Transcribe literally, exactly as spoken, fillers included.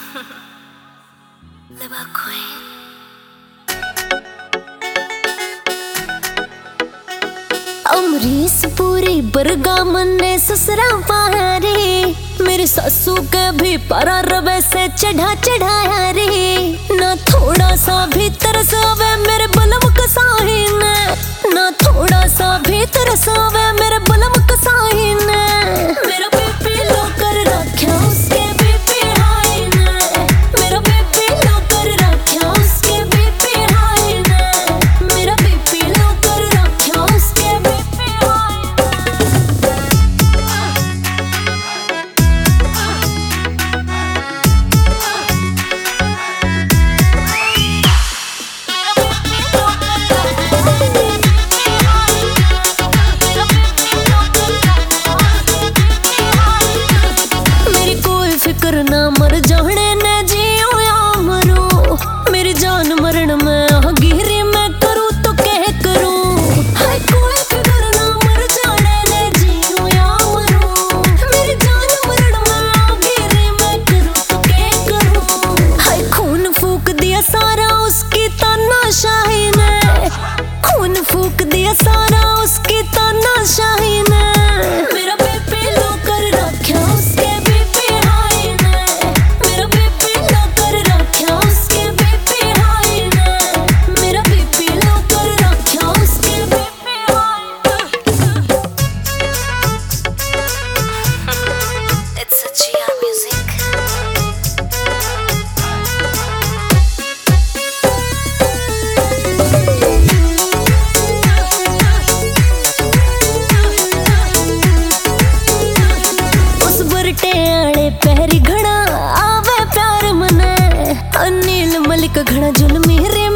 Liver Queen. Amrish पूरी बरगा मन्ने ससुरा पहाड़ी, मेरी सासू के भी परार वैसे चढ़ा चढ़ाया रे। ना थोड़ा सा भी तरस आवे मेरे बलम कसाही ने, ना थोड़ा सा भी तरस आवे मेरे बलम कसाही ने। मेरा बीपी लो कर रखा उसके बीपी हाई ने, मेरा बीपी लो कर रखा उसके बीपी हाई ने, मेरा बीपी लो कर रखा उसके बीपी हाई ना मर जाने ने जियो या मरो, मेरी जान मरण में गिरी मैं करूँ तो कह करूँ। हाय कोई फिक्र ना मर जाने ने जियो या मरो, मेरी जान मरण में गिरी मैं करूँ तो कह करूँ। हाय खून फूक दिया सारा उसकी तानाशाही ने, खून फूक दिया सारा उसकी तानाशाही ने। मेरा बीपी लो कर रखा उसके पहरी घड़ा आवे प्यार मने, अनिल मलिक घड़ा जुल्मी रे